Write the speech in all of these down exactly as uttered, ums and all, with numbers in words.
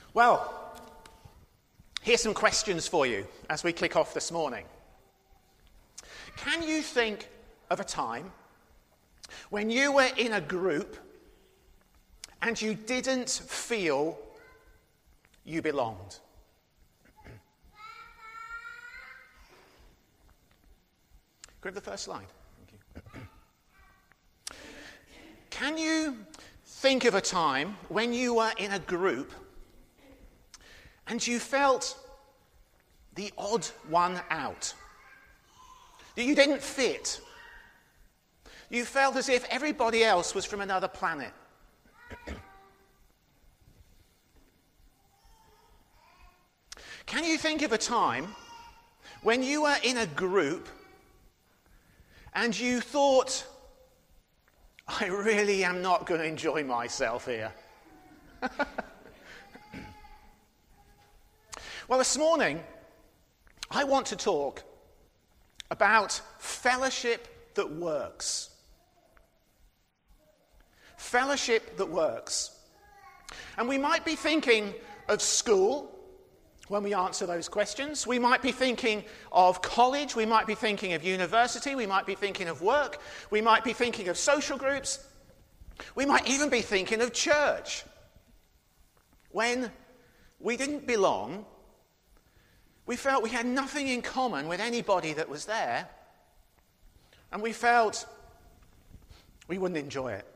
Well, here's some questions for you as we kick off this morning. Can you think of a time when you were in a group and you didn't feel you belonged? Grab the first slide. Thank you. Can you think of a time when you were in a group and you felt the odd one out? That you didn't fit. You felt as if everybody else was from another planet. Can you think of a time when you were in a group and you thought, I really am not going to enjoy myself here? Well, this morning, I want to talk about fellowship that works. Fellowship that works. And we might be thinking of school when we answer those questions. We might be thinking of college. We might be thinking of university. We might be thinking of work. We might be thinking of social groups. We might even be thinking of church. When we didn't belong, we felt we had nothing in common with anybody that was there, and we felt we wouldn't enjoy it.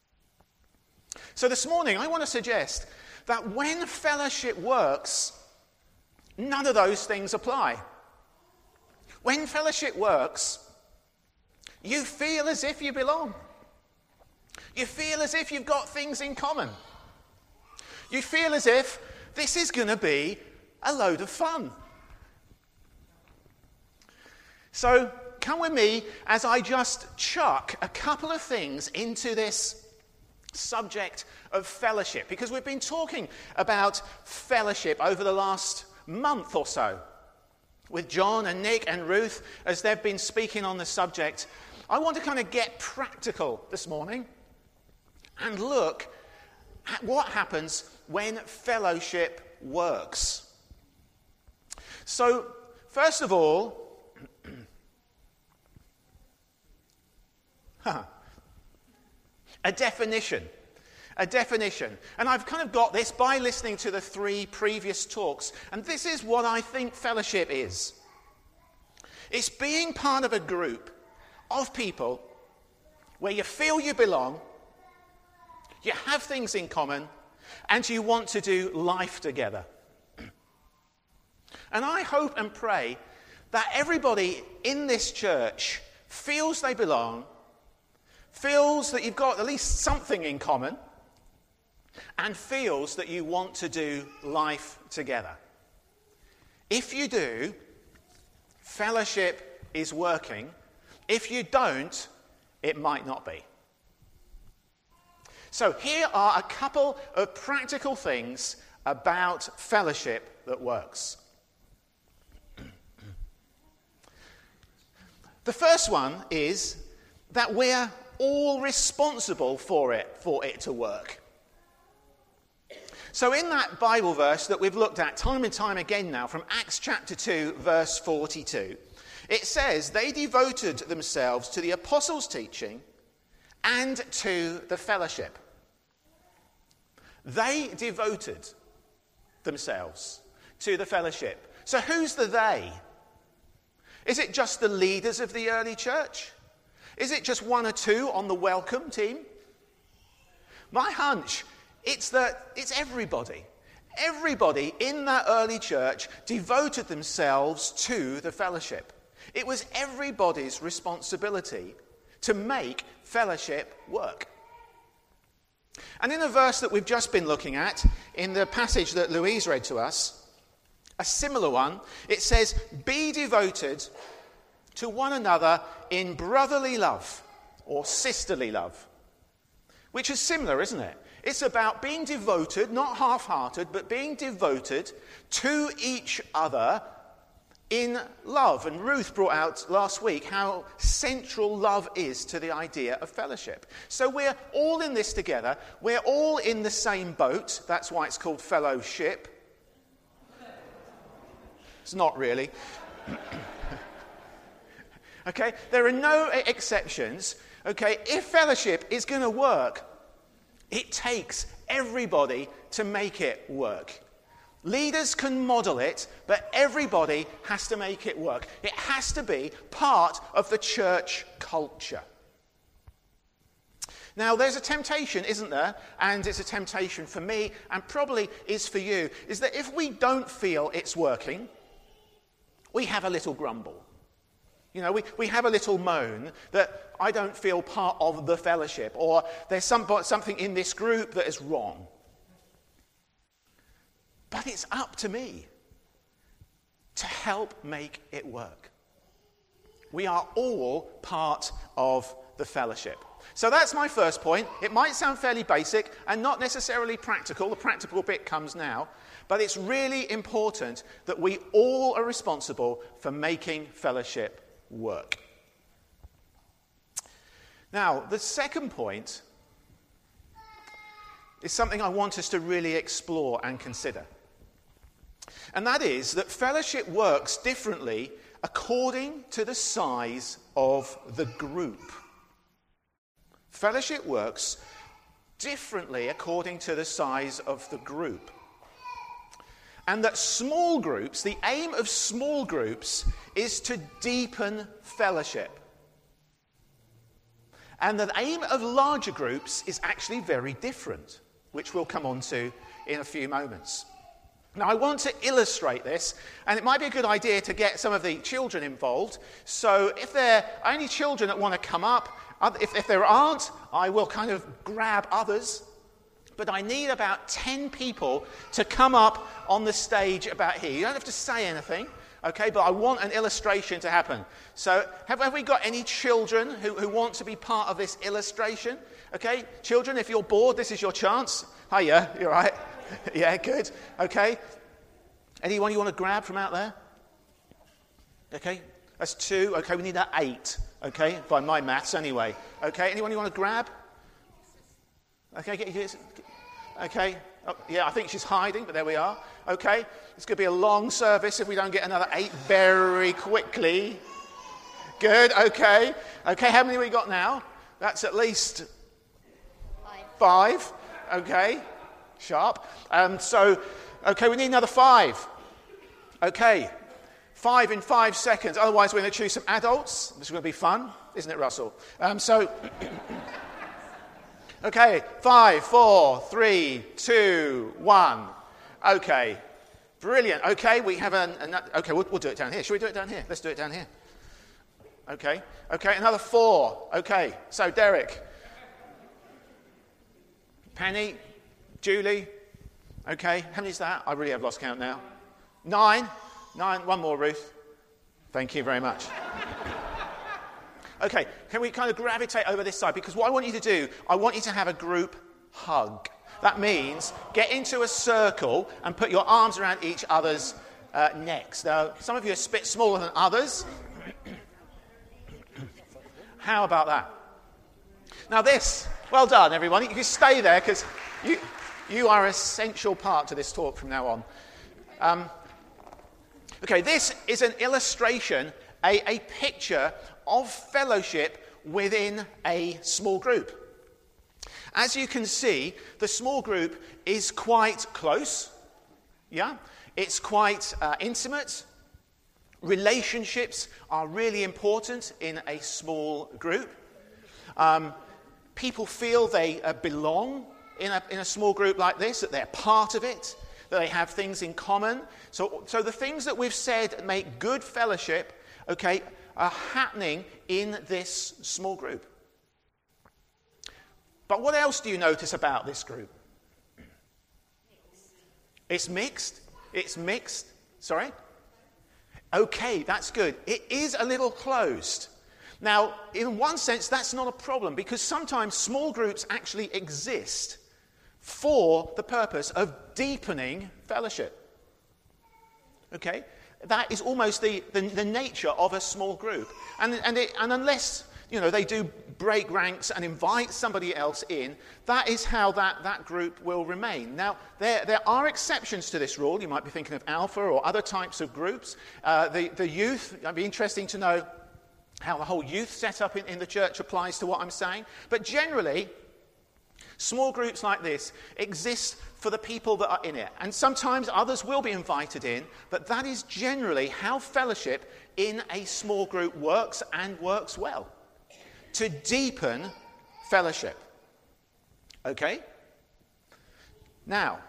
So this morning, I want to suggest that when fellowship works, none of those things apply. When fellowship works, you feel as if you belong. You feel as if you've got things in common. You feel as if this is going to be a load of fun. So come with me as I just chuck a couple of things into this subject of fellowship, because we've been talking about fellowship over the last month or so with John and Nick and Ruth as they've been speaking on the subject. I want to kind of get practical this morning and look at what happens when fellowship works. So, first of all, a definition. A definition. And I've kind of got this by listening to the three previous talks. And this is what I think fellowship is. It's being part of a group of people where you feel you belong, you have things in common, and you want to do life together. And I hope and pray that everybody in this church feels they belong, feels that you've got at least something in common, and feels that you want to do life together. If you do, fellowship is working. If you don't, it might not be. So here are a couple of practical things about fellowship that works. The first one is that we're all responsible for it, for it to work. So in that Bible verse that we've looked at time and time again now, from Acts chapter two, verse forty-two, it says, they devoted themselves to the apostles' teaching and to the fellowship. They devoted themselves to the fellowship. So who's the they? Is it just the leaders of the early church? Is it just one or two on the welcome team? My hunch, it's that it's everybody. Everybody in that early church devoted themselves to the fellowship. It was everybody's responsibility to make fellowship work. And in a verse that we've just been looking at, in the passage that Louise read to us, a similar one, it says, be devoted to one another in brotherly love, or sisterly love, which is similar, isn't it? It's about being devoted, not half-hearted, but being devoted to each other in love. And Ruth brought out last week how central love is to the idea of fellowship. So we're all in this together. We're all in the same boat. That's why it's called fellowship. It's not really. Okay, there are no exceptions. Okay, if fellowship is going to work, it takes everybody to make it work. Leaders can model it, but everybody has to make it work. It has to be part of the church culture. Now, there's a temptation, isn't there? And it's a temptation for me, and probably is for you, is that if we don't feel it's working, we have a little grumble. You know, we, we have a little moan that I don't feel part of the fellowship, or there's some, something in this group that is wrong. But it's up to me to help make it work. We are all part of the fellowship. So that's my first point. It might sound fairly basic and not necessarily practical. The practical bit comes now. But it's really important that we all are responsible for making fellowship work. Now, the second point is something I want us to really explore and consider. And that is that fellowship works differently according to the size of the group. Fellowship works differently according to the size of the group. And that small groups, the aim of small groups is to deepen fellowship. And the aim of larger groups is actually very different, which we'll come on to in a few moments. Now, I want to illustrate this, and it might be a good idea to get some of the children involved. So if there are any children that want to come up, if, if there aren't, I will kind of grab others. But I need about ten people to come up on the stage about here. You don't have to say anything, okay, but I want an illustration to happen. So have, have we got any children who, who want to be part of this illustration? Okay, children, if you're bored, this is your chance. Hiya, you're right. Yeah, good. Okay. Anyone you want to grab from out there? Okay, that's two. Okay, we need that eight. Okay, by my maths anyway. Okay, anyone you want to grab? Okay, get, get, okay. Oh, yeah, I think she's hiding, but there we are. Okay, it's going to be a long service if we don't get another eight very quickly. Good. Okay. Okay, how many we got now? That's at least five. Five. Okay. Sharp. Um, so, okay, we need another five. Okay, five in five seconds. Otherwise, we're going to choose some adults. This is going to be fun, isn't it, Russell? Um, so, okay, five, four, three, two, one. Okay, brilliant. Okay, we have an. an okay, we'll, we'll do it down here. Should we do it down here? Let's do it down here. Okay. Okay, another four. Okay, so Derek, Penny. Julie, okay, how many is that? I really have lost count now. Nine, nine, one more, Ruth. Thank you very much. Okay, can we kind of gravitate over this side? Because what I want you to do, I want you to have a group hug. That means get into a circle and put your arms around each other's uh, necks. Now, some of you are a bit smaller than others. How about that? Now this, well done, everyone. You can stay there because you... You are an essential part to this talk from now on. Um, okay, this is an illustration, a, a picture of fellowship within a small group. As you can see, the small group is quite close. Yeah, it's quite uh, intimate. Relationships are really important in a small group. Um, people feel they uh, belong In a, in a small group like this, that they're part of it, that they have things in common. So, so the things that we've said make good fellowship, okay, are happening in this small group. But what else do you notice about this group? Mixed. It's mixed? It's mixed. Sorry? Okay, that's good. It is a little closed. Now, in one sense, that's not a problem because sometimes small groups actually exist for the purpose of deepening fellowship. Okay? that is almost the, the, the nature of a small group. And, and, it, and unless, you know, they do break ranks and invite somebody else in, that is how that, that group will remain. Now, there, there are exceptions to this rule. You might be thinking of Alpha or other types of groups. Uh, the, the youth, it'd be interesting to know how the whole youth setup in, in the church applies to what I'm saying. But generally, small groups like this exist for the people that are in it. And sometimes others will be invited in, but that is generally how fellowship in a small group works and works well. To deepen fellowship. Okay? Now,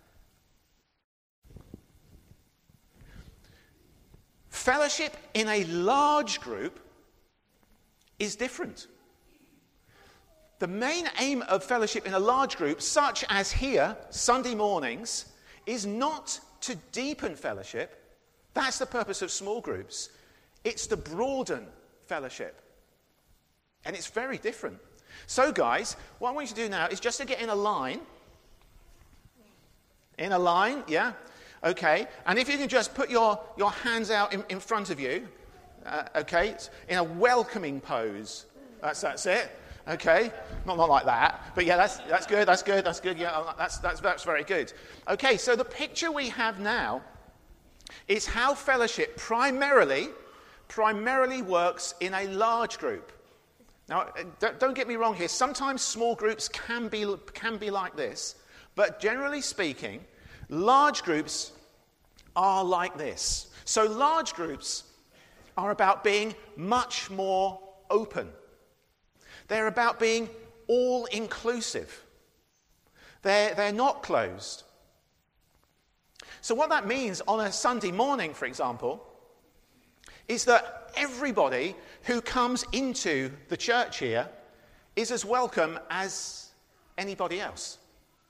fellowship in a large group is different. The main aim of fellowship in a large group, such as here, Sunday mornings, is not to deepen fellowship. That's the purpose of small groups. It's to broaden fellowship. And it's very different. So, guys, what I want you to do now is just to get in a line. In a line, yeah? Okay. And if you can just put your, your hands out in, in front of you, uh, okay, in a welcoming pose. That's, that's it. Okay, not, not like that, but yeah, that's that's good, that's good, that's good, yeah, that's, that's, that's very good. Okay, so the picture we have now is how fellowship primarily, primarily works in a large group. Now, don't, don't get me wrong here, sometimes small groups can be, can be like this, but generally speaking, large groups are like this. So large groups are about being much more open. They're about being all-inclusive. They're, they're not closed. So what that means on a Sunday morning, for example, is that everybody who comes into the church here is as welcome as anybody else.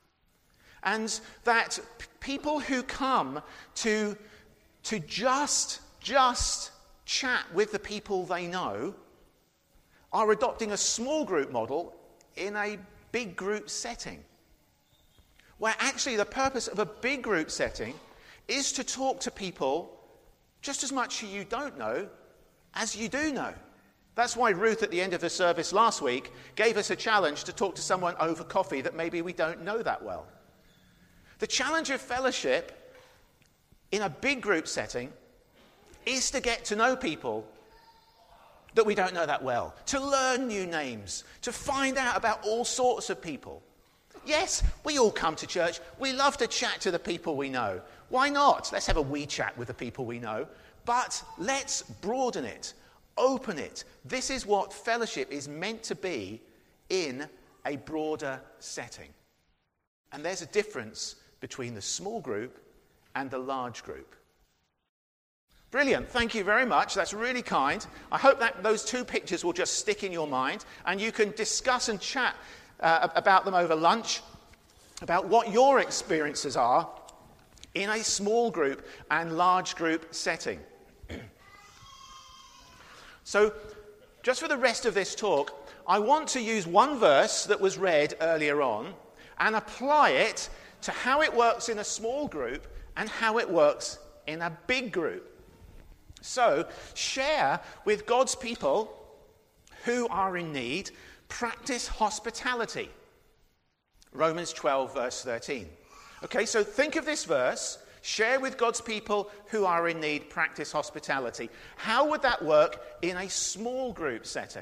And that p- people who come to, to just, just chat with the people they know are adopting a small group model in a big group setting. Where actually the purpose of a big group setting is to talk to people just as much who you don't know as you do know. That's why Ruth at the end of the service last week gave us a challenge to talk to someone over coffee that maybe we don't know that well. The challenge of fellowship in a big group setting is to get to know people that we don't know that well, to learn new names, to find out about all sorts of people. Yes, we all come to church. We love to chat to the people we know. Why not? Let's have a wee chat with the people we know. But let's broaden it, open it. This is what fellowship is meant to be in a broader setting. And there's a difference between the small group and the large group. Brilliant. Thank you very much. That's really kind. I hope that those two pictures will just stick in your mind and you can discuss and chat uh, about them over lunch, about what your experiences are in a small group and large group setting. So, just for the rest of this talk, I want to use one verse that was read earlier on and apply it to how it works in a small group and how it works in a big group. So, share with God's people who are in need, practice hospitality. Romans twelve, verse thirteen. Okay, so think of this verse, share with God's people who are in need, practice hospitality. How would that work in a small group setting?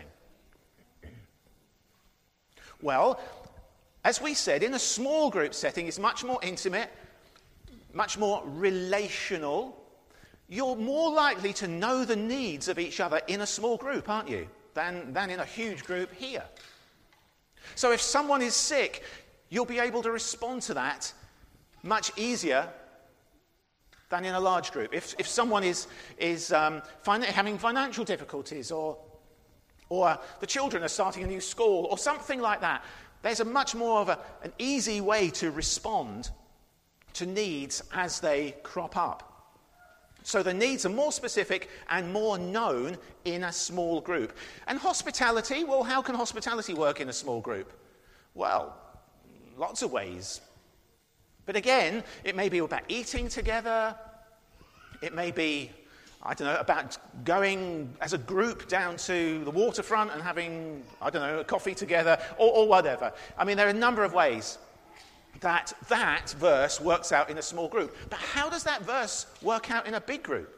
Well, as we said, in a small group setting, it's much more intimate, much more relational. You're more likely to know the needs of each other in a small group, aren't you, than, than in a huge group here. So if someone is sick, you'll be able to respond to that much easier than in a large group. If, if someone is, is um, fin- having financial difficulties or, or the children are starting a new school or something like that, there's a much more of a, an easy way to respond to needs as they crop up. So the needs are more specific and more known in a small group. And hospitality, well, how can hospitality work in a small group? Well, lots of ways. But again, it may be about eating together. It may be, I don't know, about going as a group down to the waterfront and having, I don't know, a coffee together or, or whatever. I mean, there are a number of ways that that verse works out in a small group. But how does that verse work out in a big group?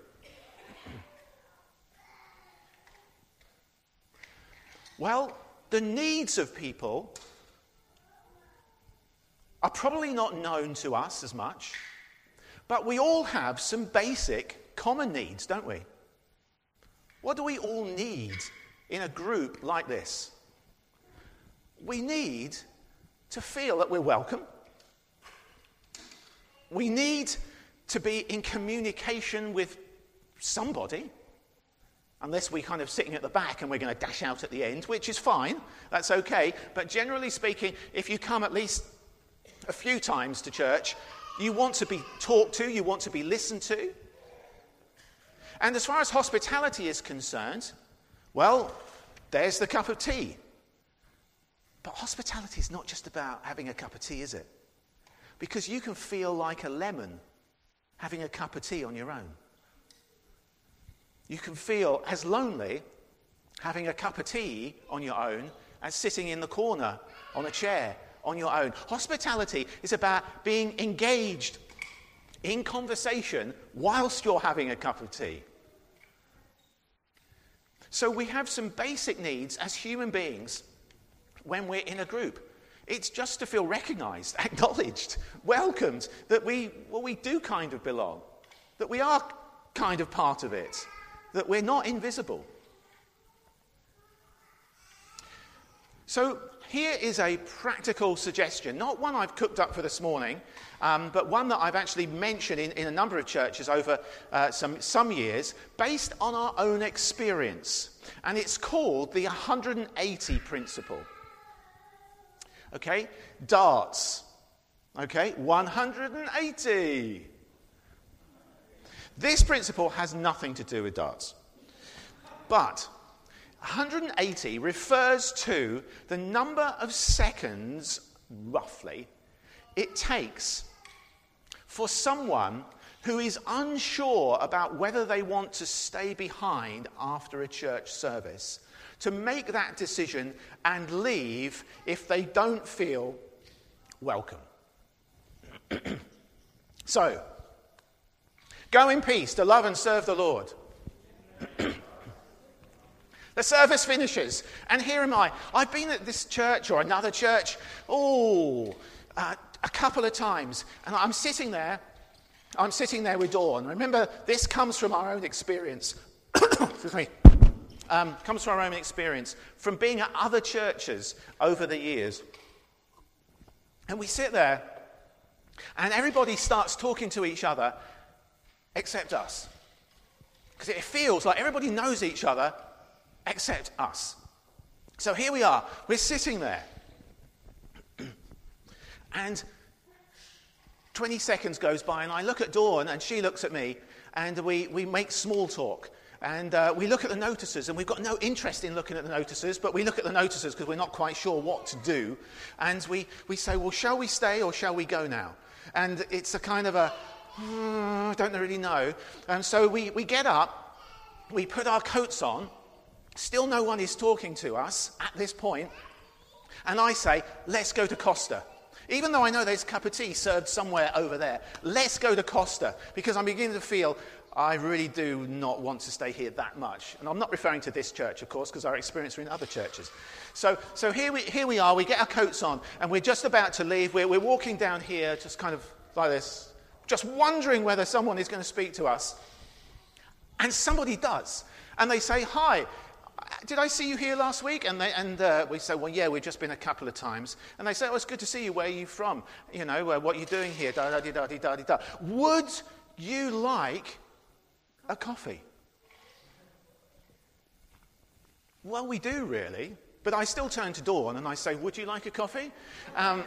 Well, the needs of people are probably not known to us as much, but we all have some basic common needs, don't we? What do we all need in a group like this? We need to feel that we're welcome. We need to be in communication with somebody, unless we're kind of sitting at the back and we're going to dash out at the end, which is fine, that's okay. But generally speaking, if you come at least a few times to church, you want to be talked to, you want to be listened to. And as far as hospitality is concerned, well, there's the cup of tea. But hospitality is not just about having a cup of tea, is it? Because you can feel like a lemon having a cup of tea on your own. You can feel as lonely having a cup of tea on your own as sitting in the corner on a chair on your own. Hospitality is about being engaged in conversation whilst you're having a cup of tea. So we have some basic needs as human beings when we're in a group. It's just to feel recognized, acknowledged, welcomed, that we, well, we do kind of belong, that we are kind of part of it, that we're not invisible. So here is a practical suggestion, not one I've cooked up for this morning, um, but one that I've actually mentioned in, in a number of churches over uh, some, some years, based on our own experience. And it's called the one hundred eighty principle. Okay, darts. Okay, one hundred eighty. This principle has nothing to do with darts. But one hundred eighty refers to the number of seconds, roughly, it takes for someone who is unsure about whether they want to stay behind after a church service to make that decision and leave if they don't feel welcome. So, go in peace to love and serve the Lord. The service finishes, and here am I. I've been at this church or another church, oh, uh, a couple of times, and I'm sitting there, I'm sitting there with Dawn. Remember, this comes from our own experience. Excuse me. Um, comes from our own experience, from being at other churches over the years. And we sit there, and everybody starts talking to each other, except us. Because it feels like everybody knows each other, except us. So here we are, we're sitting there. And twenty seconds goes by, and I look at Dawn, and she looks at me, and we, we make small talk. And uh, we look at the notices, and we've got no interest in looking at the notices, but we look at the notices because we're not quite sure what to do. And we, we say, well, shall we stay or shall we go now? And it's a kind of a, mm, I don't really know. And so we, we get up, we put our coats on, still no one is talking to us at this point, and I say, let's go to Costa. Even though I know there's a cup of tea served somewhere over there, let's go to Costa, because I'm beginning to feel I really do not want to stay here that much. And I'm not referring to this church, of course, because our experience are in other churches. So so here we here we are, we get our coats on, and we're just about to leave. We're, we're walking down here, just kind of like this, just wondering whether someone is going to speak to us. And somebody does. And they say, hi, did I see you here last week? And they, and uh, we say, well, yeah, we've just been a couple of times. And they say, oh, it's good to see you. Where are you from? You know, uh, what are you doing here? Da da da da da da da. Would you like a coffee? Well, we do really, but I still turn to Dawn and I say, would you like a coffee? Um,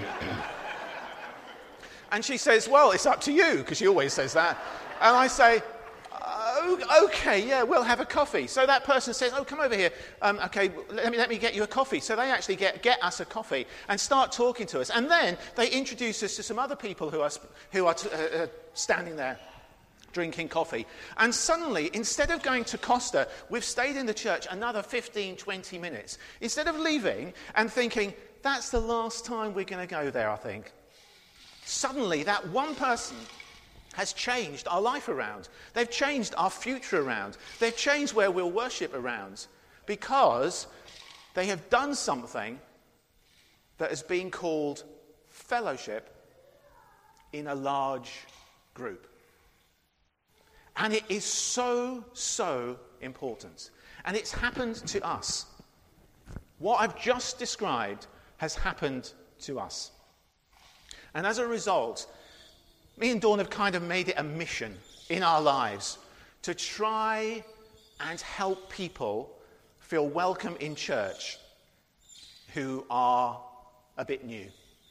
and she says, well, it's up to you, because she always says that. And I say, oh, okay, yeah, we'll have a coffee. So that person says, oh, come over here. Um, okay, let me let me get you a coffee. So they actually get, get us a coffee and start talking to us. And then they introduce us to some other people who are, who are t- uh, uh, standing there drinking coffee. And suddenly, instead of going to Costa, we've stayed in the church another fifteen, twenty minutes. Instead of leaving and thinking, that's the last time we're going to go there, I think. Suddenly, that one person has changed our life around. They've changed our future around. They've changed where we'll worship around because they have done something that has been called fellowship in a large group. And it is so, so important. And it's happened to us. What I've just described has happened to us. And as a result, me and Dawn have kind of made it a mission in our lives to try and help people feel welcome in church who are a bit new.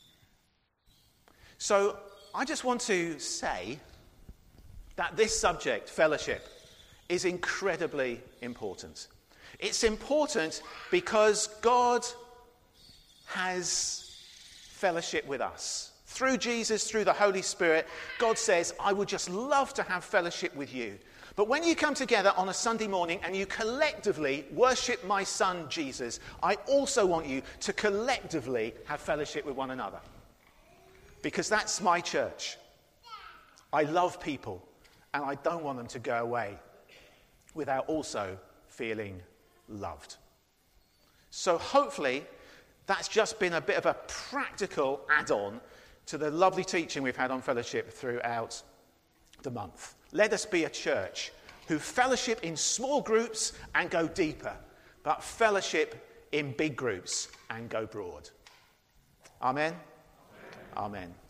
So I just want to say that this subject, fellowship, is incredibly important. It's important because God has fellowship with us. Through Jesus, through the Holy Spirit, God says, I would just love to have fellowship with you. But when you come together on a Sunday morning and you collectively worship my son, Jesus, I also want you to collectively have fellowship with one another. Because that's my church. I love people, and I don't want them to go away without also feeling loved. So hopefully, that's just been a bit of a practical add-on to the lovely teaching we've had on fellowship throughout the month. Let us be a church who fellowship in small groups and go deeper, but fellowship in big groups and go broad. Amen? Amen. Amen.